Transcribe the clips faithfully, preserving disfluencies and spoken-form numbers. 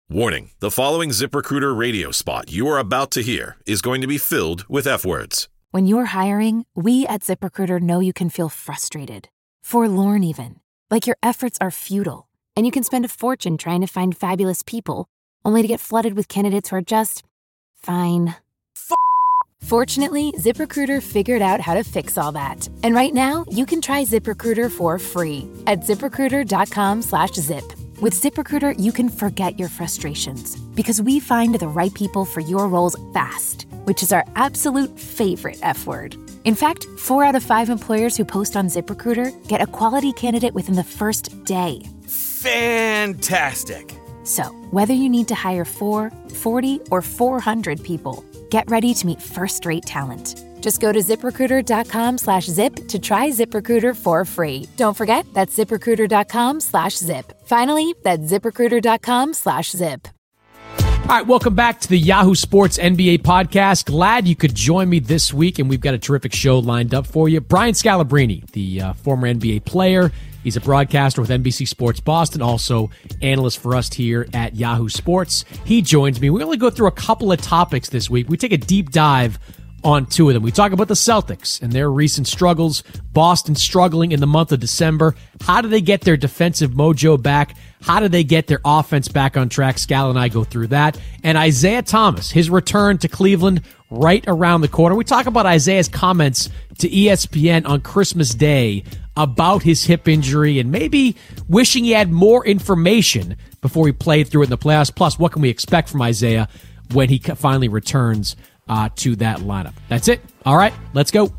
Warning, the following ZipRecruiter radio spot you are about to hear is going to be filled with F-words. When you're hiring, we at ZipRecruiter know you can feel frustrated, forlorn even, like your efforts are futile, and you can spend a fortune trying to find fabulous people, only to get flooded with candidates who are just fine. F- Fortunately, ZipRecruiter figured out how to fix all that. And right now, you can try ZipRecruiter for free at ZipRecruiter.com slash zip. With ZipRecruiter, you can forget your frustrations because we find the right people for your roles fast, which is our absolute favorite F word. In fact, four out of five employers who post on ZipRecruiter get a quality candidate within the first day. Fantastic. So, whether you need to hire four, forty, or four hundred people, get ready to meet first-rate talent. Just go to ZipRecruiter.com slash zip to try ZipRecruiter for free. Don't forget, that's ZipRecruiter.com slash zip. Finally, that's ZipRecruiter.com slash zip. All right, welcome back to the Yahoo Sports N B A podcast. Glad you could join me this week, and we've got a terrific show lined up for you. Brian Scalabrine, the uh, former N B A player. He's a broadcaster with N B C Sports Boston, also analyst for us here at Yahoo Sports. He joins me. We only go through a couple of topics this week. We take a deep dive on two of them. We talk about the Celtics and their recent struggles. Boston struggling in the month of December. How do they get their defensive mojo back? How do they get their offense back on track? Scal and I go through that. And Isaiah Thomas, his return to Cleveland right around the corner. We talk about Isaiah's comments to E S P N on Christmas Day about his hip injury and maybe wishing he had more information before he played through it in the playoffs. Plus, what can we expect from Isaiah when he finally returns Uh, to that lineup. That's it. All right, let's go.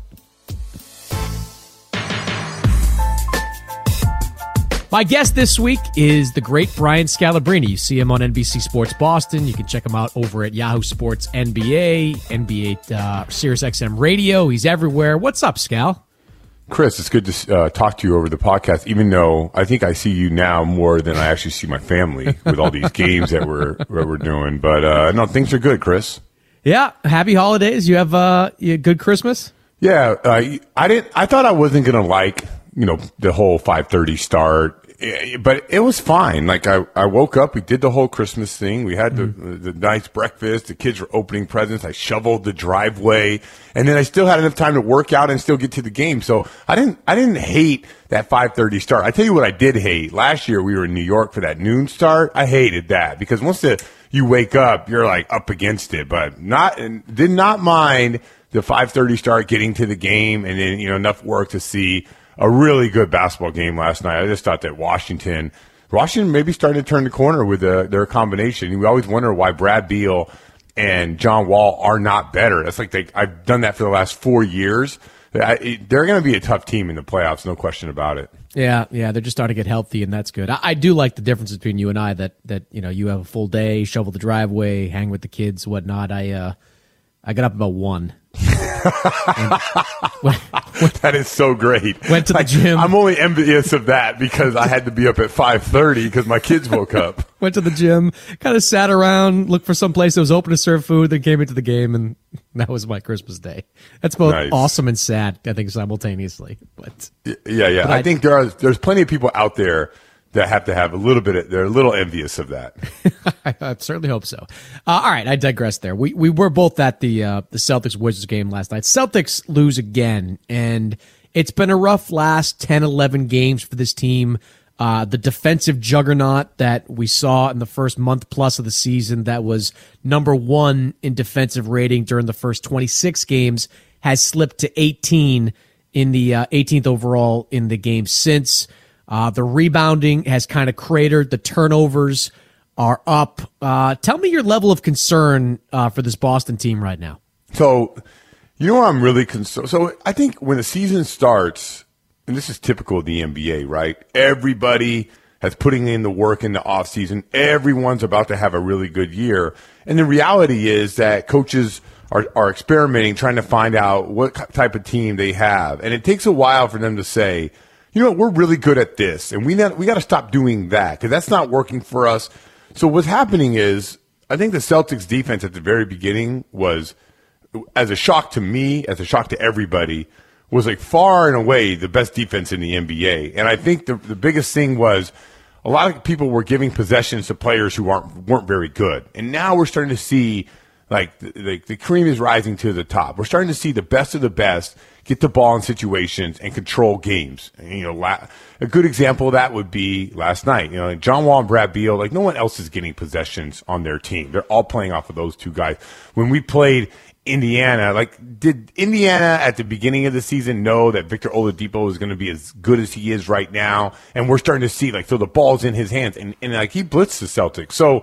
My guest this week is the great Brian Scalabrine. You see him on N B C Sports Boston. You can check him out over at Yahoo Sports N B A, N B A uh, Sirius X M Radio. He's everywhere. What's up, Scal? Chris, it's good to uh, talk to you over the podcast, even though I think I see you now more than I actually see my family with all these games that we're, that we're doing. But uh, no, things are good, Chris. Yeah, happy holidays. You have uh, you had good Christmas? Yeah, uh, I didn't. I thought I wasn't gonna like you know the whole five thirty start, but it was fine. Like I, I woke up, we did the whole Christmas thing. We had the, mm-hmm. the the nice breakfast. The kids were opening presents. I shoveled the driveway, and then I still had enough time to work out and still get to the game. So I didn't. I didn't hate that five thirty start. I tell you what, I did hate. Last year we were in New York for that noon start. I hated that because once the you wake up, you're like up against it, but not did not mind the five thirty start, getting to the game, and then you know enough work to see a really good basketball game last night. I just thought that Washington, Washington maybe started to turn the corner with the, their combination. We always wonder why Brad Beal and John Wall are not better. That's like they, I've done that for the last four years. I, they're going to be a tough team in the playoffs, no question about it. Yeah, yeah, they're just starting to get healthy, and that's good. I, I do like the difference between you and I that that you know you have a full day, shovel the driveway, hang with the kids, whatnot. I uh, I got up about one. went, went, that is so great. Went to the like, gym. I'm only envious of that because I had to be up at five thirty because my kids woke up. Went to the gym, kind of sat around, looked for some place that was open to serve food, then came into the game, and that was my Christmas day. That's both nice. Awesome and sad, I think, simultaneously. But yeah, yeah, I, I think there are there's plenty of people out there that have to have a little bit of, they're a little envious of that. I, I certainly hope so. Uh, all right, I digress there. We we were both at the uh, the Celtics Wizards game last night. Celtics lose again, and it's been a rough last ten, eleven games for this team. Uh, the defensive juggernaut that we saw in the first month plus of the season that was number one in defensive rating during the first twenty-six games has slipped to eighteen in the uh, eighteenth overall in the game since. Uh, the rebounding has kind of cratered. The turnovers are up. Uh, tell me your level of concern uh, for this Boston team right now. So, you know what I'm really concerned? So, I think when the season starts, and this is typical of the N B A, right? Everybody has putting in the work in the offseason. Everyone's about to have a really good year. And the reality is that coaches are, are experimenting, trying to find out what type of team they have. And it takes a while for them to say, you know what, we're really good at this, and we not, we got to stop doing that because that's not working for us. So what's happening is I think the Celtics defense at the very beginning was, as a shock to me, as a shock to everybody, was like far and away the best defense in the N B A. And I think the, the biggest thing was a lot of people were giving possessions to players who aren't weren't very good, and now we're starting to see like the, the, the cream is rising to the top. We're starting to see the best of the best get the ball in situations and control games. And, you know, la- a good example of that would be last night. You know, John Wall and Brad Beal, like no one else is getting possessions on their team. They're all playing off of those two guys. When we played Indiana, like did Indiana at the beginning of the season know that Victor Oladipo is going to be as good as he is right now? And we're starting to see like, so the ball's in his hands and, and like he blitzed the Celtics. So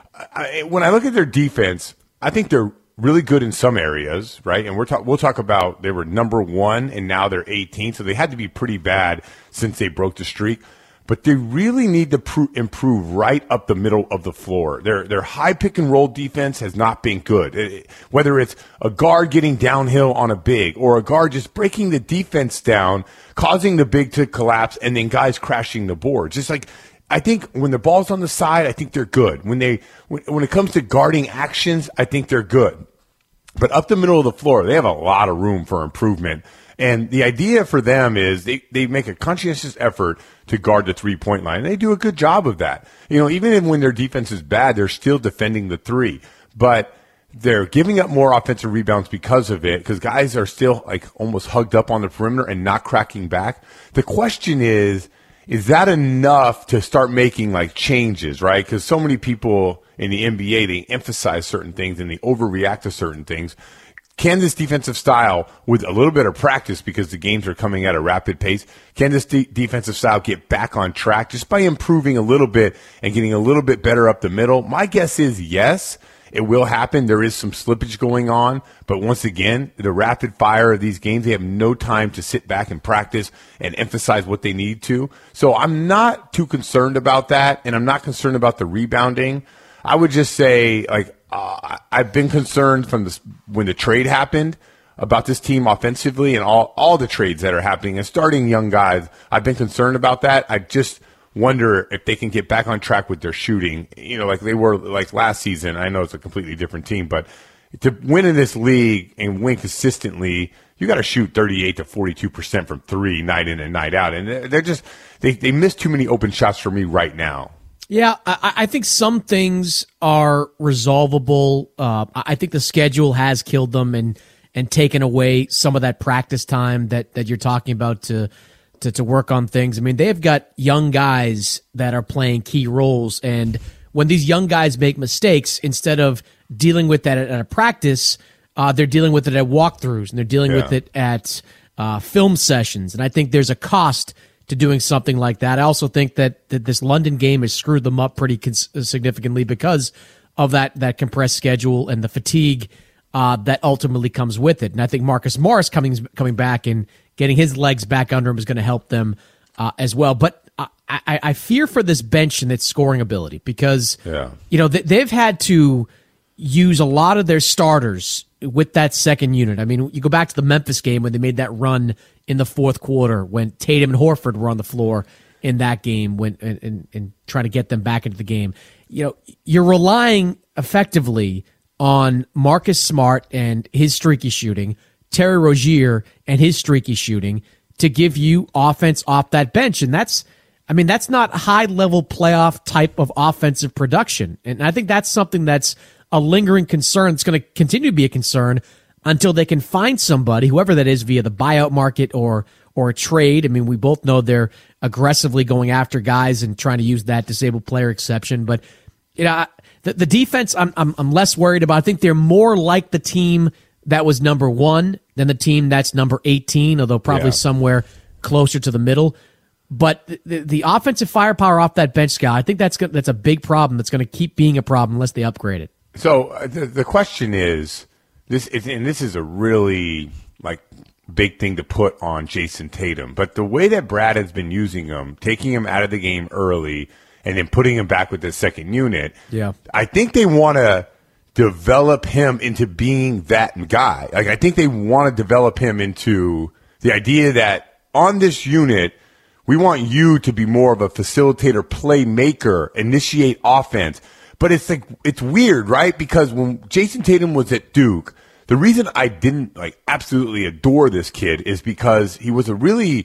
I, when I look at their defense, I think they're really good in some areas, right? And we're talk, we'll talk about they were number one and now they're eighteenth, so they had to be pretty bad since they broke the streak. But they really need to pr- improve right up the middle of the floor. Their their high pick and roll defense has not been good. It, it, whether it's a guard getting downhill on a big or a guard just breaking the defense down, causing the big to collapse, and then guys crashing the boards. Just like I think when the ball's on the side, I think they're good. When they when, when it comes to guarding actions, I think they're good. But up the middle of the floor, they have a lot of room for improvement. And the idea for them is they, they make a conscientious effort to guard the three-point line. And they do a good job of that. You know, even when their defense is bad, they're still defending the three. But they're giving up more offensive rebounds because of it, because guys are still like almost hugged up on the perimeter and not cracking back. The question is, is that enough to start making like changes, right? Because so many people in the N B A, they emphasize certain things and they overreact to certain things. Can this defensive style, with a little bit of practice because the games are coming at a rapid pace, can this de- defensive style get back on track just by improving a little bit and getting a little bit better up the middle? My guess is yes. It will happen. There is some slippage going on. But once again, the rapid fire of these games, they have no time to sit back and practice and emphasize what they need to. So I'm not too concerned about that, and I'm not concerned about the rebounding. I would just say, like, uh, I've been concerned from this, when the trade happened about this team offensively and all, all the trades that are happening and starting young guys. I've been concerned about that. I just wonder if they can get back on track with their shooting, you know, like they were like last season. I know it's a completely different team, but to win in this league and win consistently, you got to shoot thirty-eight to forty-two percent from three night in and night out. And they're just, they, they miss too many open shots for me right now. Yeah, I, I think some things are resolvable. Uh, I think the schedule has killed them and, and taken away some of that practice time that, that you're talking about to, To, to work on things. I mean, they've got young guys that are playing key roles, and when these young guys make mistakes, instead of dealing with that at, at a practice, uh, they're dealing with it at walkthroughs, and they're dealing yeah. with it at uh, film sessions. And I think there's a cost to doing something like that. I also think that, that this London game has screwed them up pretty cons- significantly because of that that compressed schedule and the fatigue uh, that ultimately comes with it. And I think Marcus Morris coming coming back and getting his legs back under him is going to help them uh, as well. But I, I, I fear for this bench and its scoring ability because, yeah. you know, they, they've had to use a lot of their starters with that second unit. I mean, you go back to the Memphis game when they made that run in the fourth quarter when Tatum and Horford were on the floor in that game when and, and, and trying to get them back into the game. You know, you're relying effectively on Marcus Smart and his streaky shooting, Terry Rozier and his streaky shooting to give you offense off that bench. And that's, I mean, that's not high-level playoff type of offensive production. And I think that's something that's a lingering concern. It's going to continue to be a concern until they can find somebody, whoever that is, via the buyout market or or a trade. I mean, we both know they're aggressively going after guys and trying to use that disabled player exception. But, you know, the, the defense I'm, I'm I'm less worried about. I think they're more like the team that was number one than the team that's number eighteen, although probably yeah. somewhere closer to the middle. But the, the offensive firepower off that bench, Scott, I think that's that's a big problem that's going to keep being a problem unless they upgrade it. So uh, the, the question is, this is, and this is a really like big thing to put on Jason Tatum, but the way that Brad has been using him, taking him out of the game early and then putting him back with the second unit, yeah, I think they want to develop him into being that guy. Like I think they want to develop him into the idea that on this unit, we want you to be more of a facilitator, playmaker, initiate offense. But it's like, it's weird, right? Because when Jason Tatum was at Duke, the reason I didn't like absolutely adore this kid is because he was a really,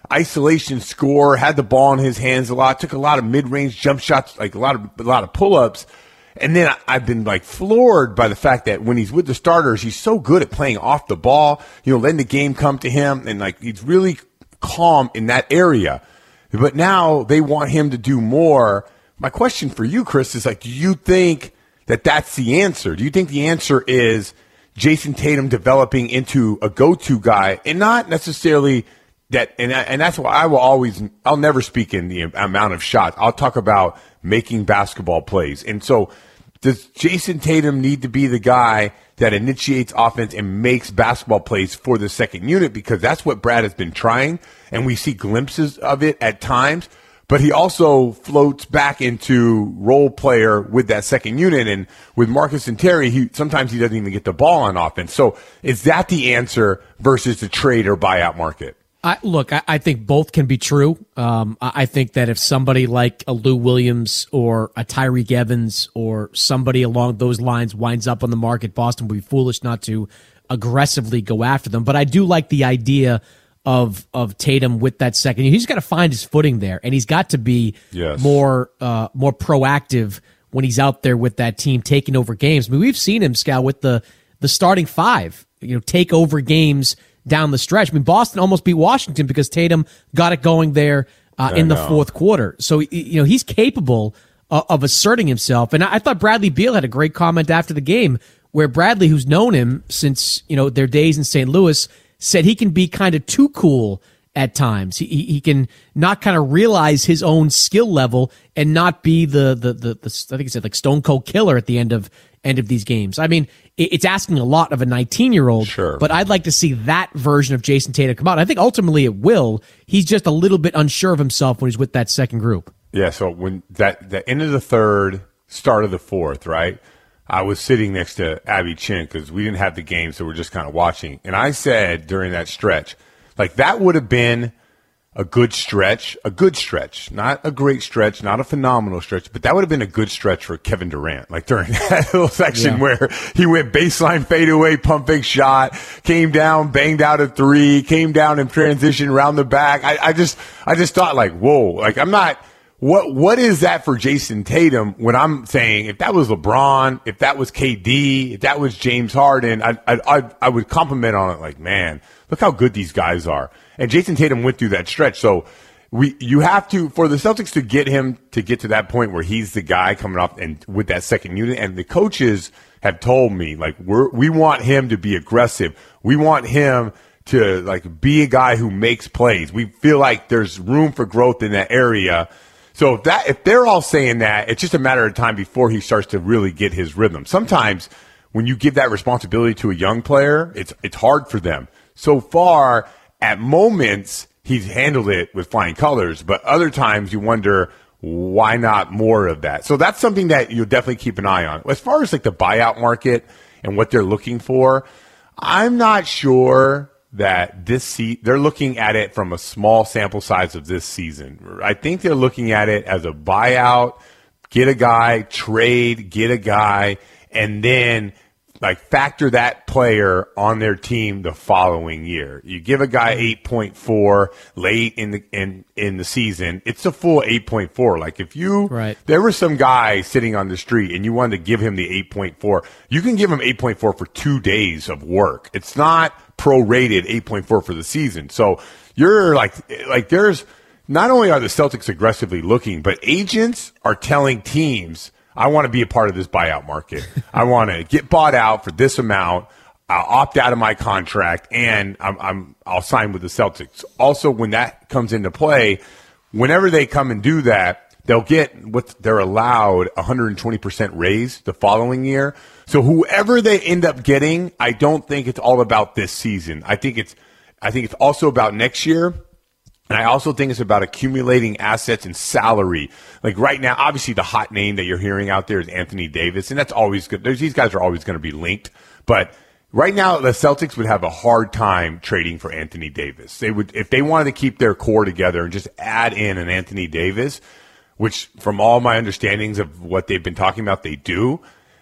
isolation score, had the ball in his hands a lot, took a lot of mid-range jump shots, like a lot of a lot of pull-ups. And then I, I've been like floored by the fact that when he's with the starters, he's so good at playing off the ball, you know, letting the game come to him, and like he's really calm in that area. But now they want him to do more. My question for you, Chris, is like, do you think that that's the answer? Do you think the answer is Jason Tatum developing into a go-to guy, and not necessarily that? And, and that's why I will always, I'll never speak in the amount of shots. I'll talk about making basketball plays. And so does Jason Tatum need to be the guy that initiates offense and makes basketball plays for the second unit? Because that's what Brad has been trying, and we see glimpses of it at times. But he also floats back into role player with that second unit. And with Marcus and Terry, he sometimes he doesn't even get the ball on offense. So is that the answer versus the trade or buyout market? I, look, I, I think both can be true. Um, I, I think that if somebody like a Lou Williams or a Tyreek Evans or somebody along those lines winds up on the market, Boston would be foolish not to aggressively go after them. But I do like the idea of of Tatum with that second. He's got to find his footing there, and he's got to be yes. more uh, more proactive when he's out there with that team taking over games. I mean, we've seen him, Scal, with the the starting five, you know, take over games down the stretch. I mean, Boston almost beat Washington because Tatum got it going there uh, in the know. fourth quarter. So, you know, he's capable of, of asserting himself. And I, I thought Bradley Beal had a great comment after the game where Bradley, who's known him since, you know, their days in Saint Louis, said he can be kind of too cool at times. He he can not kind of realize his own skill level and not be the the the, the I think he said like Stone Cold Killer at the end of end of these games. I mean, it's asking a lot of a nineteen-year-old, sure. but I'd like to see that version of Jason Tatum come out. I think ultimately it will. He's just a little bit unsure of himself when he's with that second group. Yeah, so when that the end of the third, start of the fourth, right? I was sitting next to Abby Chin because we didn't have the game, so we're just kind of watching. And I said during that stretch, like that would have been a good stretch, a good stretch, not a great stretch, not a phenomenal stretch, but that would have been a good stretch for Kevin Durant. Like during that little section yeah. where he went baseline fadeaway, pump fake shot, came down, banged out a three, came down and transitioned around the back. I, I just, I just thought like, whoa, like I'm not, what, what is that for Jason Tatum when I'm saying if that was LeBron, if that was K D, if that was James Harden, I, I, I, I would compliment on it like, man, look how good these guys are. And Jason Tatum went through that stretch. So we, you have to, for the Celtics to get him to get to that point where he's the guy coming off and with that second unit. And the coaches have told me, like, we're, we want him to be aggressive. We want him to, like, be a guy who makes plays. We feel like there's room for growth in that area. So if that, if they're all saying that, it's just a matter of time before he starts to really get his rhythm. Sometimes when you give that responsibility to a young player, it's, it's hard for them. So far, at moments, he's handled it with flying colors, but other times you wonder, why not more of that? So that's something that you'll definitely keep an eye on. As far as like the buyout market and what they're looking for, I'm not sure that this se- they're looking at it from a small sample size of this season. I think they're looking at it as a buyout, get a guy, trade, get a guy, and then like factor that player on their team the following year. You give a guy eight point four late in the in in the season, it's a full eight point four. Like if you right. there was some guy sitting on the street and you wanted to give him the eight point four, you can give him eight point four for two days of work. It's not prorated eight point four for the season. So you're like like there's not only are the Celtics aggressively looking, but agents are telling teams, I want to be a part of this buyout market. I want to get bought out for this amount. I'll opt out of my contract, and I'm, I'm, I'll sign with the Celtics. Also, when that comes into play, whenever they come and do that, they'll get what they're allowed one hundred twenty percent raise the following year. So whoever they end up getting, I don't think it's all about this season. I think it's, I think it's also about next year. And I also think it's about accumulating assets and salary. Like right now, obviously the hot name that you're hearing out there is Anthony Davis, and that's always good. There's, these guys are always going to be linked. But right now, the Celtics would have a hard time trading for Anthony Davis. They would, if they wanted to keep their core together and just add in an Anthony Davis, which from all my understandings of what they've been talking about, they do,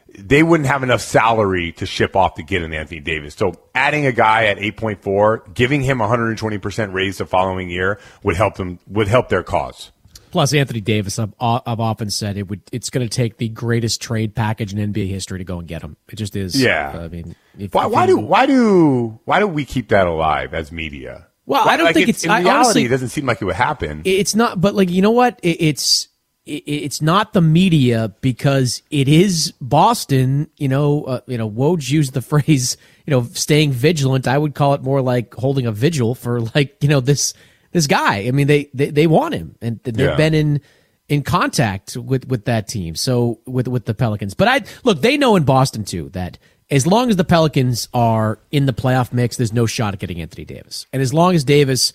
they wouldn't have enough salary to ship off to get an Anthony Davis. So adding a guy at eight point four, giving him one hundred twenty percent raise the following year would help them, would help their cause. Plus, Anthony Davis, I've, I've often said it would. It's going to take the greatest trade package in N B A history to go and get him. It just is. Yeah. I mean, if, why, if why you, do why do why do we keep that alive as media? Well, why, I don't like think it, it's in I, reality. Honestly, it doesn't seem like it would happen. It's not, but like you know what? It, it's it, it's not the media because it is Boston. You know, uh, you know, Woj used the phrase, you know, staying vigilant. I would call it more like holding a vigil for like you know this this guy. I mean, they they, they want him, and they've Yeah. been in. in contact with, with that team, so with with the Pelicans. But I look, they know in Boston too that as long as the Pelicans are in the playoff mix, there's no shot at getting Anthony Davis. And as long as Davis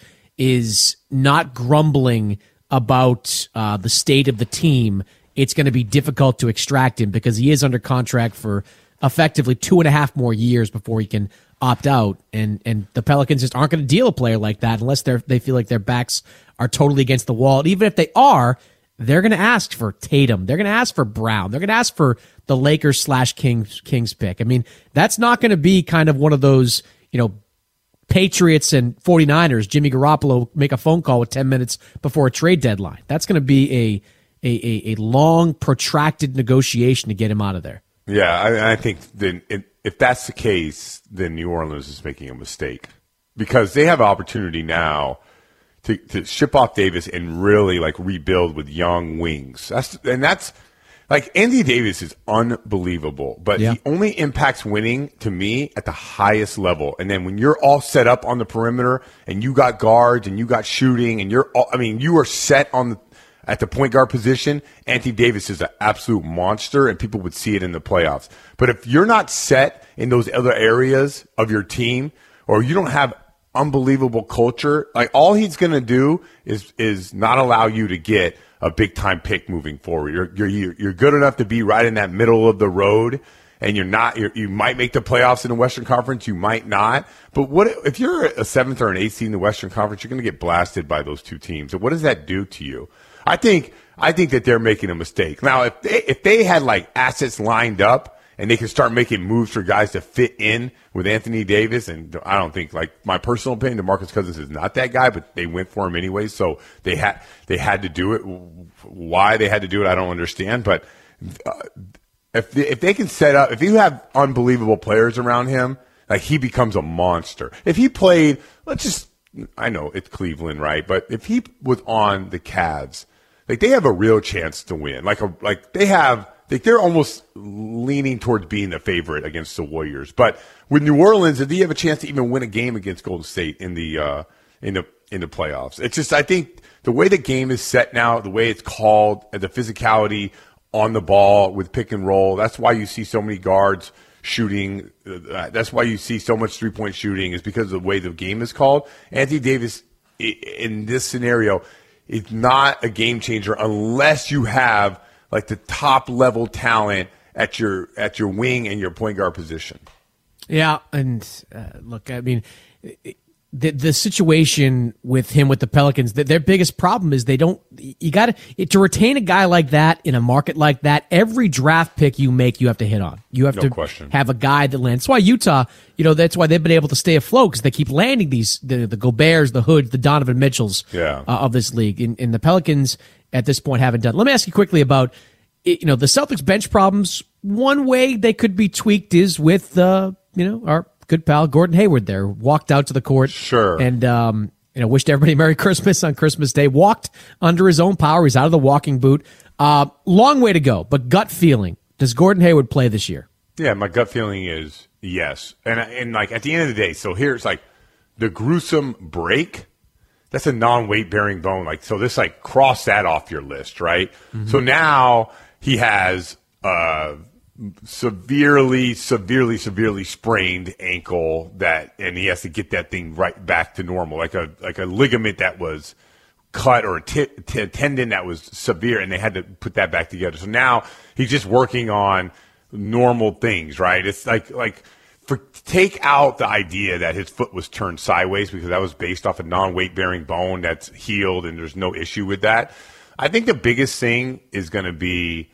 is not grumbling about uh, the state of the team, it's going to be difficult to extract him because he is under contract for effectively two and a half more years before he can opt out. And and the Pelicans just aren't going to deal a player like that unless they're they feel like their backs are totally against the wall. And even if they are, they're going to ask for Tatum. They're going to ask for Brown. They're going to ask for the Lakers slash Kings Kings pick. I mean, that's not going to be kind of one of those, you know, Patriots and 49ers, Jimmy Garoppolo make a phone call with ten minutes before a trade deadline. That's going to be a, a, a, a long, protracted negotiation to get him out of there. Yeah, I, I think then it, if that's the case, then New Orleans is making a mistake because they have an opportunity now to, to ship off Davis and really like rebuild with young wings. That's and that's like Anthony Davis is unbelievable, but Yeah. he only impacts winning to me at the highest level. And then when you're all set up on the perimeter and you got guards and you got shooting and you're all, I mean, you are set on the at the point guard position, Anthony Davis is an absolute monster, and people would see it in the playoffs. But if you're not set in those other areas of your team, or you don't have unbelievable culture, like all he's going to do is is not allow you to get a big time pick moving forward. You're you're you're good enough to be right in that middle of the road, and you're not. You're, you might make the playoffs in the Western Conference, you might not. But what if you're a seventh or an eighth seed in the Western Conference? You're going to get blasted by those two teams. And what does that do to you? I think I think that they're making a mistake. Now, if they if they had like assets lined up and they could start making moves for guys to fit in with Anthony Davis, and I don't think, like my personal opinion, DeMarcus Cousins is not that guy, but they went for him anyway, so they had they had to do it. Why they had to do it, I don't understand. But uh, if they, if they can set up, if you have unbelievable players around him, like he becomes a monster. If he played, let's just, I know it's Cleveland, right? But if he was on the Cavs, like they have a real chance to win. Like a like they have like they're almost leaning towards being the favorite against the Warriors. But with New Orleans, do you have a chance to even win a game against Golden State in the uh, in the in the playoffs? It's just I think the way the game is set now, the way it's called, the physicality on the ball with pick and roll. That's why you see so many guards shooting. Uh, that's why you see so much three point shooting is because of the way the game is called. Anthony Davis in this scenario, it's not a game changer unless you have like the top level talent at your at your wing and your point guard position. Yeah, and uh, look, I mean, the the situation with him with the Pelicans, their biggest problem is they don't. You got to to retain a guy like that in a market like that. Every draft pick you make, you have to hit on. You have no to question. have a guy that lands. That's why Utah, you know, that's why they've been able to stay afloat because they keep landing these the, the Goberts, the Hoods, the Donovan Mitchells yeah. uh, of this league. And, and the Pelicans at this point haven't done. Let me ask you quickly about you know the Celtics bench problems. One way they could be tweaked is with uh, you know our good pal Gordon Hayward there walked out to the court sure and um, you know wished everybody Merry Christmas on Christmas Day, walked under his own power. He's out of the walking boot. Uh, long way to go, but gut feeling, does Gordon Hayward play this year? Yeah, my gut feeling is yes. And and like at the end of the day, so here's like the gruesome break. That's a non-weight bearing bone. Like so this like cross that off your list, right? Mm-hmm. So now he has uh severely, severely, severely sprained ankle that, and he has to get that thing right back to normal, like a like a ligament that was cut or a t- t- tendon that was severe, and they had to put that back together. So now he's just working on normal things, right? It's like like for take out the idea that his foot was turned sideways because that was based off a non-weight bearing bone that's healed, and there's no issue with that. I think the biggest thing is going to be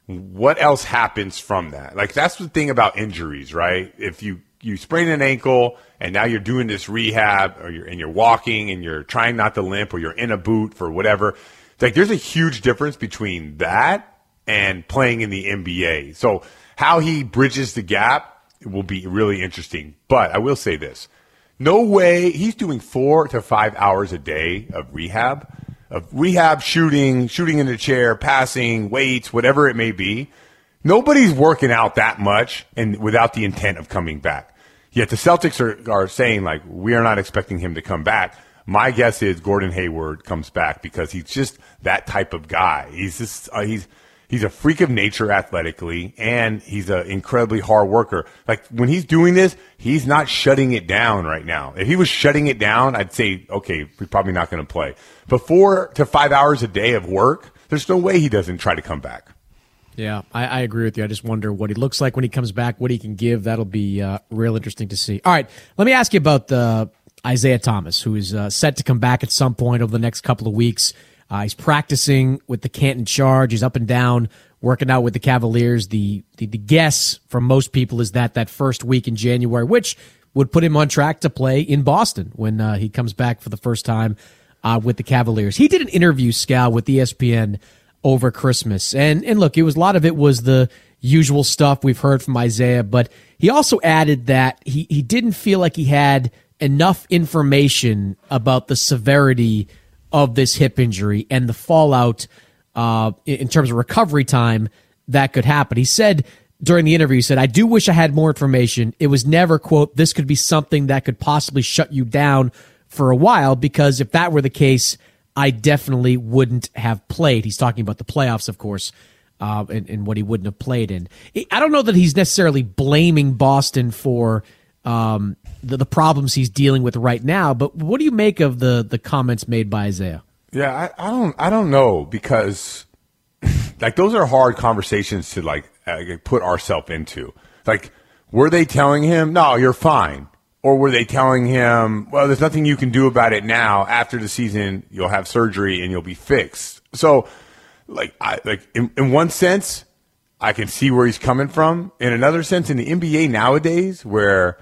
what else happens from that? Like, that's the thing about injuries, right? If you, you sprain an ankle and now you're doing this rehab or you're, and you're walking and you're trying not to limp or you're in a boot for whatever, like there's a huge difference between that and playing in the N B A. So how he bridges the gap will be really interesting. But I will say this. No way. He's doing four to five hours a day of rehab, of rehab shooting, shooting in the chair, passing, weights, whatever it may be. Nobody's working out that much and without the intent of coming back. Yet the Celtics are, are saying, like, we are not expecting him to come back. My guess is Gordon Hayward comes back because he's just that type of guy. He's just uh, he's he's a freak of nature athletically, and he's an incredibly hard worker. Like, when he's doing this, he's not shutting it down right now. If he was shutting it down, I'd say, okay, we're probably not going to play. But four to five hours a day of work, there's no way he doesn't try to come back. Yeah, I, I agree with you. I just wonder what he looks like when he comes back, what he can give. That'll be uh, real interesting to see. All right, let me ask you about the Isaiah Thomas, who is uh, set to come back at some point over the next couple of weeks. Uh, he's practicing with the Canton Charge. He's up and down, working out with the Cavaliers. The, the the guess from most people is that that first week in January, which would put him on track to play in Boston when uh, he comes back for the first time uh, with the Cavaliers. He did an interview, Scal, with E S P N over Christmas. And and look, it was a lot of it was the usual stuff we've heard from Isaiah, but he also added that he, he didn't feel like he had enough information about the severity of this hip injury and the fallout uh, in terms of recovery time that could happen. He said during the interview, he said, I do wish I had more information. It was never, quote, this could be something that could possibly shut you down for a while, because if that were the case, I definitely wouldn't have played. He's talking about the playoffs, of course, uh, and, and what he wouldn't have played in. I don't know that he's necessarily blaming Boston for um, the, the problems he's dealing with right now, but what do you make of the the comments made by Isaiah? Yeah, I, I don't, I don't know, because like those are hard conversations to like uh, put ourselves into. Like, were they telling him, no, you're fine? Or were they telling him, well, there's nothing you can do about it now. After the season, you'll have surgery and you'll be fixed. So, like, I, like in, in one sense, I can see where he's coming from. In another sense, in the N B A nowadays, where,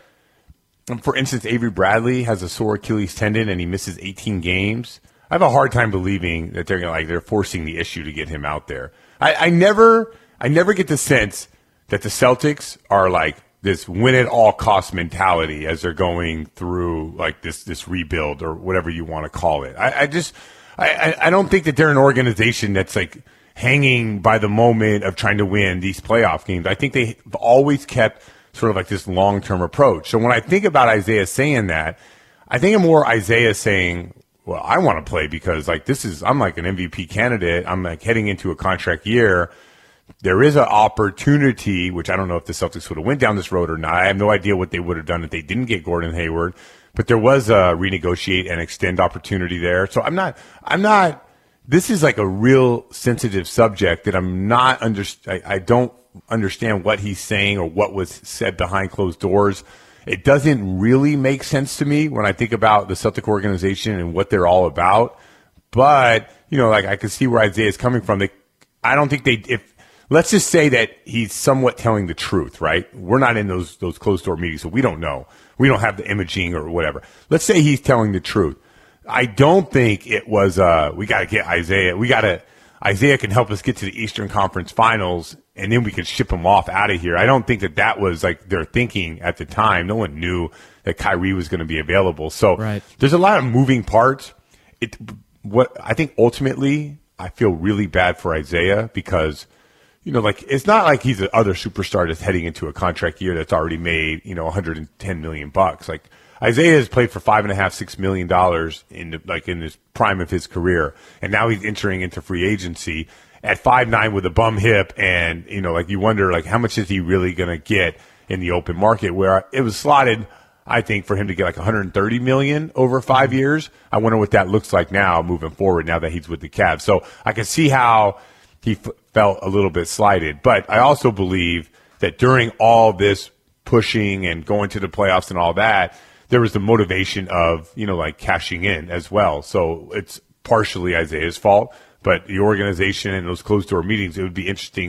for instance, Avery Bradley has a sore Achilles tendon and he misses eighteen games, I have a hard time believing that they're gonna, like they're forcing the issue to get him out there. I, I never, I never get the sense that the Celtics are like this win at all cost mentality as they're going through like this this rebuild or whatever you want to call it. I, I just I, I don't think that they're an organization that's like hanging by the moment of trying to win these playoff games. I think they've always kept sort of like this long term approach. So when I think about Isaiah saying that, I think of more Isaiah saying, well, I want to play because like this is I'm like an M V P candidate. I'm like heading into a contract year. There is an opportunity, which I don't know if the Celtics would have went down this road or not. I have no idea what they would have done if they didn't get Gordon Hayward, but there was a renegotiate and extend opportunity there. So I'm not, I'm not, this is like a real sensitive subject that I'm not under, I, I don't understand what he's saying or what was said behind closed doors. It doesn't really make sense to me when I think about the Celtic organization and what they're all about. But, you know, like I can see where Isaiah is coming from. They, I don't think they, if, let's just say that he's somewhat telling the truth, right? We're not in those those closed door meetings, so we don't know. We don't have the imaging or whatever. Let's say he's telling the truth. I don't think it was, uh, we got to get Isaiah. We got to, Isaiah can help us get to the Eastern Conference Finals, and then we can ship him off out of here. I don't think that that was like their thinking at the time. No one knew that Kyrie was going to be available. So right. There's a lot of moving parts. It, what I think ultimately, I feel really bad for Isaiah because, you know, like, it's not like he's the other superstar that's heading into a contract year that's already made, you know, one hundred ten million bucks. Like, Isaiah has played for five and a half, six million dollars in the, like in his prime of his career, and now he's entering into free agency at five nine with a bum hip, and you know, like you wonder, like, how much is he really going to get in the open market? Where it was slotted, I think, for him to get like one hundred thirty million dollars over five years. I wonder what that looks like now moving forward. Now that he's with the Cavs, so I can see how he f- felt a little bit slighted. But I also believe that during all this pushing and going to the playoffs and all that, there was the motivation of, you know, like cashing in as well. So it's partially Isaiah's fault, but the organization and those closed door meetings, it would be interesting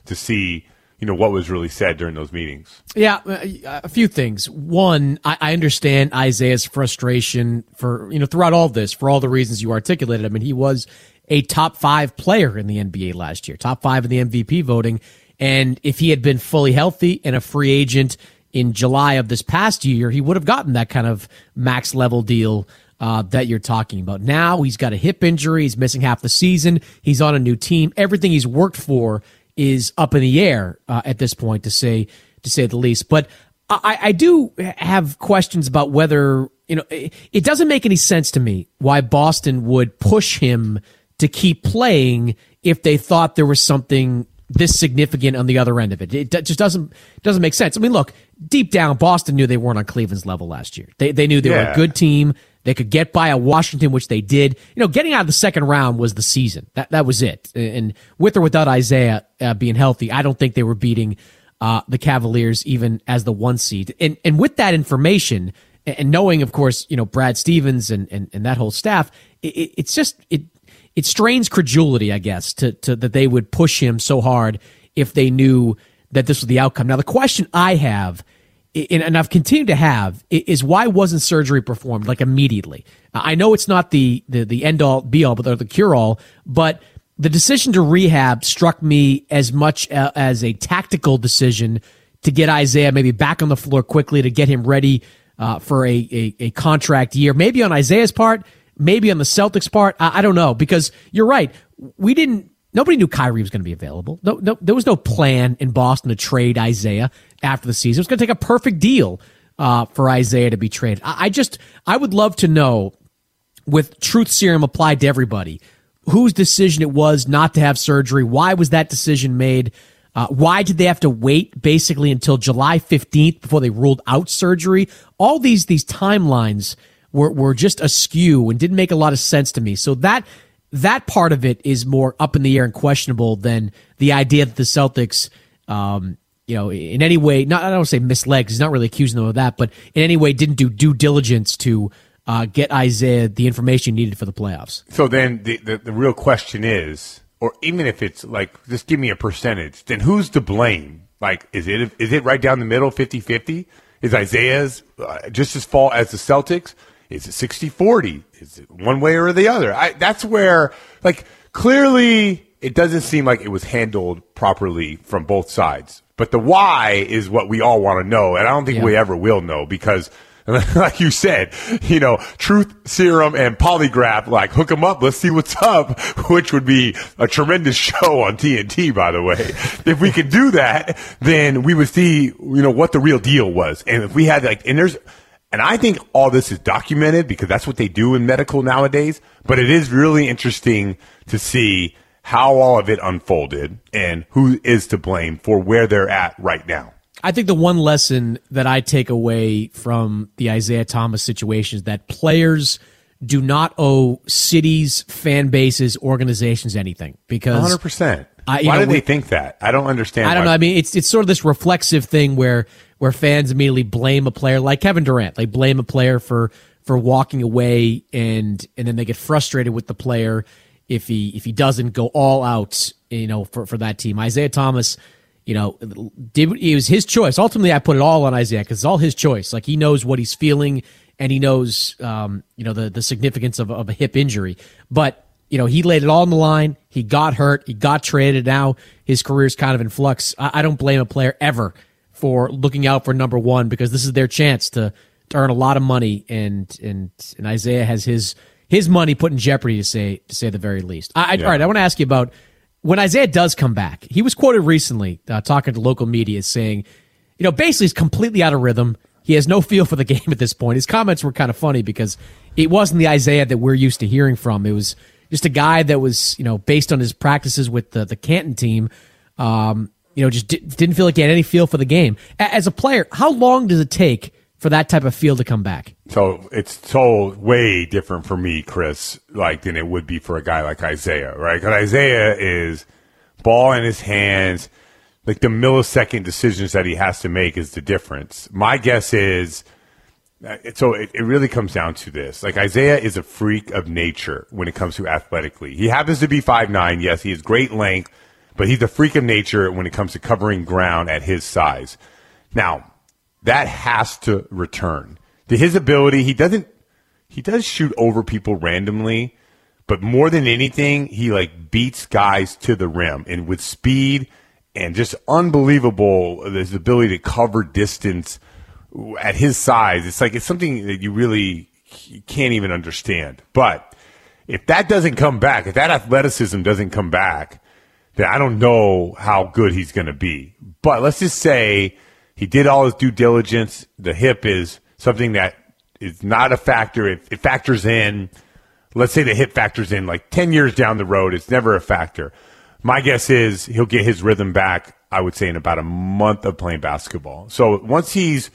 to see, you know, what was really said during those meetings. Yeah, a few things. One, I, I understand Isaiah's frustration for, you know, throughout all this, for all the reasons you articulated. I mean, he was a top five player in the N B A last year, top five in the M V P voting. And if he had been fully healthy and a free agent in July of this past year, he would have gotten that kind of max level deal uh, that you're talking about. Now he's got a hip injury. He's missing half the season. He's on a new team. Everything he's worked for is up in the air uh, at this point, to say to say the least. But I, I do have questions about whether, you know, it, it doesn't make any sense to me why Boston would push him to keep playing if they thought there was something this significant on the other end of it. It just doesn't doesn't make sense. I mean, look, deep down, Boston knew they weren't on Cleveland's level last year. They they knew they yeah. were a good team. They could get by a Washington, which they did. You know, getting out of the second round was the season. That that was it. And with or without Isaiah uh, being healthy, I don't think they were beating uh, the Cavaliers even as the one seed. And and with that information, and knowing, of course, you know, Brad Stevens and and, and that whole staff, it, it's just it. It strains credulity, I guess, to, to that they would push him so hard if they knew that this was the outcome. Now, the question I have, and, and I've continued to have, is why wasn't surgery performed like immediately? I know it's not the the, the end all be all, but the cure all. But the decision to rehab struck me as much as a tactical decision to get Isaiah maybe back on the floor quickly, to get him ready uh, for a, a a contract year, maybe on Isaiah's part. Maybe on the Celtics' part, I, I don't know, because you're right. We didn't. Nobody knew Kyrie was going to be available. No, no, there was no plan in Boston to trade Isaiah after the season. It was going to take a perfect deal uh, for Isaiah to be traded. I, I just, I would love to know, with truth serum applied to everybody, whose decision it was not to have surgery. Why was that decision made? Uh, why did they have to wait basically until July fifteenth before they ruled out surgery? All these these timelines were were just askew and didn't make a lot of sense to me. So that that part of it is more up in the air and questionable than the idea that the Celtics, um, you know, in any way, not I don't say misled, because he's not really accusing them of that, but in any way didn't do due diligence to uh, get Isaiah the information needed for the playoffs. So then the, the the real question is, or even if it's like, just give me a percentage, then who's to blame? Like, is it is it right down the middle, fifty-fifty? Is Isaiah's uh, just as fault as the Celtics? Is it sixty forty? Is it one way or the other? I, that's where, like, clearly it doesn't seem like it was handled properly from both sides. But the why is what we all want to know, and I don't think yeah. we ever will know, because, like you said, you know, truth serum and polygraph, like, hook them up, let's see what's up, which would be a tremendous show on T N T, by the way. If we could do that, then we would see, you know, what the real deal was. And if we had, like, and there's, and I think all this is documented because that's what they do in medical nowadays, but it is really interesting to see how all of it unfolded and who is to blame for where they're at right now. I think the one lesson that I take away from the Isaiah Thomas situation is that players do not owe cities, fan bases, organizations anything. Because one hundred percent. I, why know, do they think that? I don't understand. I don't why. know. I mean, it's it's sort of this reflexive thing where where fans immediately blame a player, like Kevin Durant. They blame a player for for walking away, and and then they get frustrated with the player if he if he doesn't go all out, you know, for for that team. Isaiah Thomas, you know, did it was his choice. Ultimately, I put it all on Isaiah because it's all his choice. Like, he knows what he's feeling, and he knows, um, you know, the the significance of of a hip injury, but. You know, he laid it all on the line. He got hurt. He got traded. Now his career's kind of in flux. I, I don't blame a player ever for looking out for number one, because this is their chance to, to earn a lot of money, and and and Isaiah has his his money put in jeopardy, to say to say the very least. I, I, yeah. All right, I want to ask you about when Isaiah does come back. He was quoted recently uh, talking to local media saying, you know, basically he's completely out of rhythm. He has no feel for the game at this point. His comments were kind of funny because it wasn't the Isaiah that we're used to hearing from. It was just a guy that was, you know, based on his practices with the, the Canton team, um, you know, just di- didn't feel like he had any feel for the game. A- as a player, how long does it take for that type of feel to come back? So it's so way different for me, Chris, like than it would be for a guy like Isaiah, right? Because Isaiah is ball in his hands. Like, the millisecond decisions that he has to make is the difference. My guess is, so it, it really comes down to this. Like, Isaiah is a freak of nature when it comes to athletically. He happens to be five nine. Yes, he has great length, but he's a freak of nature when it comes to covering ground at his size. Now, that has to return. To his ability, he doesn't, he does shoot over people randomly, but more than anything, he like beats guys to the rim, and with speed and just unbelievable, his ability to cover distance at his size. It's like, it's something that you really can't even understand. But if that doesn't come back, if that athleticism doesn't come back, then I don't know how good he's going to be. But let's just say he did all his due diligence. The hip is something that is not a factor. It, it factors in. Let's say the hip factors in like ten years down the road. It's never a factor. My guess is he'll get his rhythm back, I would say, in about a month of playing basketball. So once he's,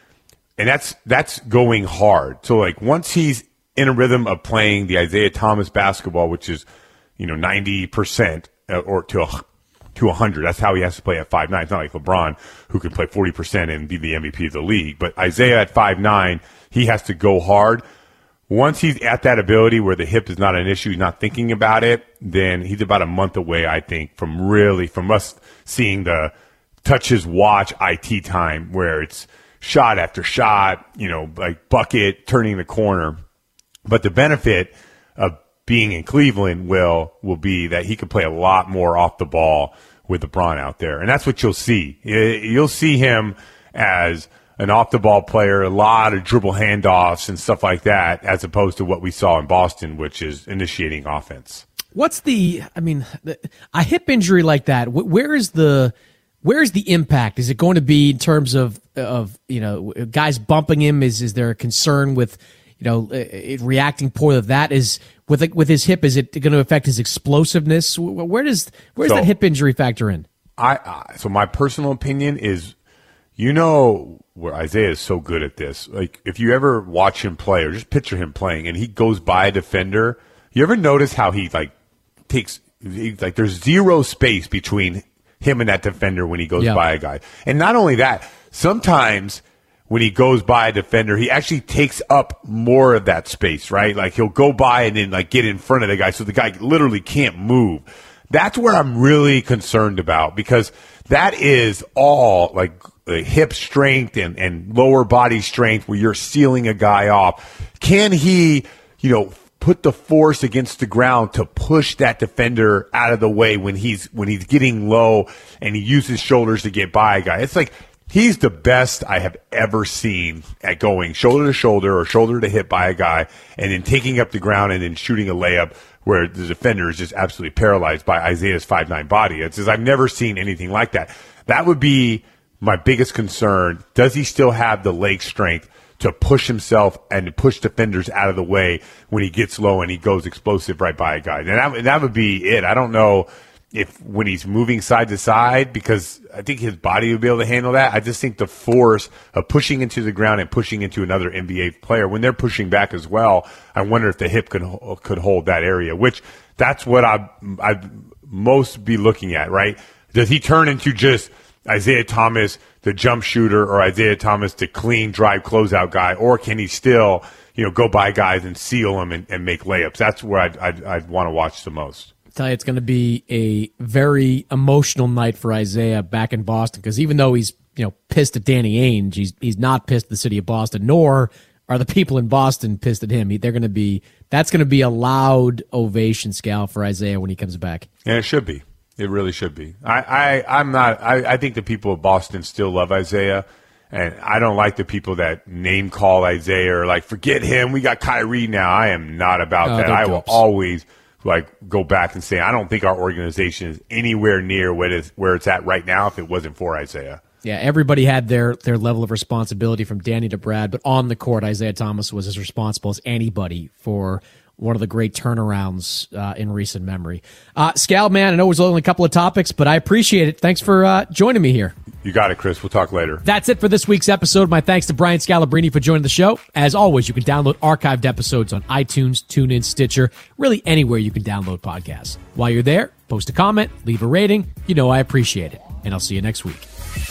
and that's that's going hard. So like once he's in a rhythm of playing the Isaiah Thomas basketball, which is, you know, ninety percent or to a, to one hundred. That's how he has to play at five nine. It's not like LeBron, who can play forty percent and be the M V P of the league. But Isaiah at five nine, he has to go hard. Once he's at that ability where the hip is not an issue, he's not thinking about it, then he's about a month away, I think, from really, from us seeing the touch his watch I T time where it's shot after shot, you know, like bucket, turning the corner. But the benefit of being in Cleveland will will be that he can play a lot more off the ball with LeBron out there. And that's what you'll see. You'll see him as an off-the-ball player, a lot of dribble handoffs and stuff like that, as opposed to what we saw in Boston, which is initiating offense. What's the, I mean, the, a hip injury like that, where is the, where is the impact? Is it going to be in terms of, of you know, guys bumping him? Is is there a concern with, you know, it reacting poorly? That is, with with his hip, is it going to affect his explosiveness? Where does, where's so, that hip injury factor in? I, I So my personal opinion is, you know, where Isaiah is so good at this. Like, if you ever watch him play or just picture him playing and he goes by a defender, you ever notice how he, like, takes, he, like, there's zero space between him and that defender when he goes yeah. by a guy. And not only that, sometimes when he goes by a defender, he actually takes up more of that space, right? Like, he'll go by and then, like, get in front of the guy so the guy literally can't move. That's where I'm really concerned about, because that is all, like, the hip strength and, and lower body strength where you're sealing a guy off. Can he, you know, put the force against the ground to push that defender out of the way when he's when he's getting low and he uses shoulders to get by a guy? It's like he's the best I have ever seen at going shoulder to shoulder or shoulder to hip by a guy and then taking up the ground and then shooting a layup where the defender is just absolutely paralyzed by Isaiah's five nine body. It's just, I've never seen anything like that. That would be my biggest concern. Does he still have the leg strength to push himself and to push defenders out of the way when he gets low and he goes explosive right by a guy? And that, that would be it. I don't know if when he's moving side to side, because I think his body would be able to handle that. I just think the force of pushing into the ground and pushing into another N B A player, when they're pushing back as well, I wonder if the hip could, could hold that area, which that's what I'd, I'd most be looking at, right? Does he turn into just Isaiah Thomas, the jump shooter, or Isaiah Thomas, the clean drive closeout guy, or can he still, you know, go by guys and seal them and, and make layups? That's where I'd, I'd, I'd want to watch the most. I tell you, it's going to be a very emotional night for Isaiah back in Boston, because even though he's, you know, pissed at Danny Ainge, he's he's not pissed at the city of Boston, nor are the people in Boston pissed at him. He, they're going to be that's going to be a loud ovation, Scal, for Isaiah when he comes back. Yeah, it should be. It really should be. I, I, I'm not I, I think the people of Boston still love Isaiah, and I don't like the people that name call Isaiah or like, forget him, we got Kyrie now. I am not about oh, that. I will dopes. always like go back and say I don't think our organization is anywhere near where it is, where it's at right now if it wasn't for Isaiah. Yeah, everybody had their their level of responsibility from Danny to Brad, but on the court, Isaiah Thomas was as responsible as anybody for one of the great turnarounds uh, in recent memory. Uh, Scal, man, I know it was only a couple of topics, but I appreciate it. Thanks for uh, joining me here. You got it, Chris. We'll talk later. That's it for this week's episode. My thanks to Brian Scalabrine for joining the show. As always, you can download archived episodes on iTunes, TuneIn, Stitcher, really anywhere you can download podcasts. While you're there, post a comment, leave a rating. You know I appreciate it. And I'll see you next week.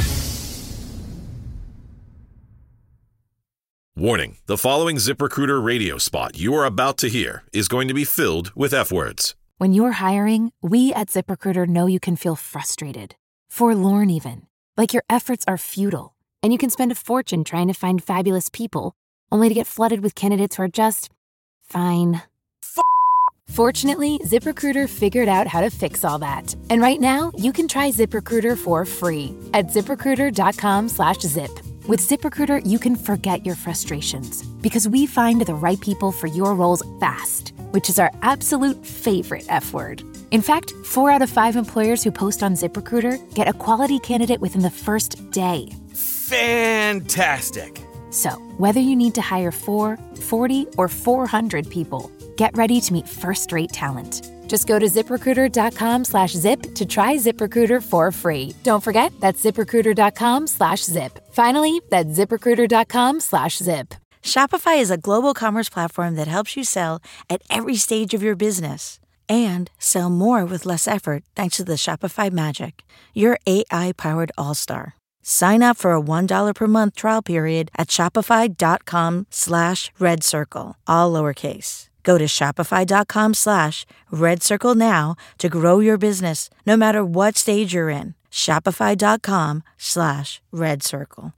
Warning, the following ZipRecruiter radio spot you are about to hear is going to be filled with F-words. When you're hiring, we at ZipRecruiter know you can feel frustrated, forlorn even, like your efforts are futile, and you can spend a fortune trying to find fabulous people, only to get flooded with candidates who are just fine. Fortunately, ZipRecruiter figured out how to fix all that. And right now, you can try ZipRecruiter for free at ZipRecruiter.com slash zip. With ZipRecruiter, you can forget your frustrations because we find the right people for your roles fast, which is our absolute favorite F word. In fact, four out of five employers who post on ZipRecruiter get a quality candidate within the first day. Fantastic. So, whether you need to hire four, forty, or four hundred people, get ready to meet first-rate talent. Just go to ZipRecruiter.com slash zip to try ZipRecruiter for free. Don't forget, that's ZipRecruiter.com slash zip. Finally, that's ZipRecruiter.com slash zip. Shopify is a global commerce platform that helps you sell at every stage of your business and sell more with less effort thanks to the Shopify Magic, your A I-powered all-star. Sign up for a one dollar per month trial period at shopify.com slash red circle, all lowercase. Go to shopify.com slash red circle now to grow your business no matter what stage you're in. Shopify.com slash red circle.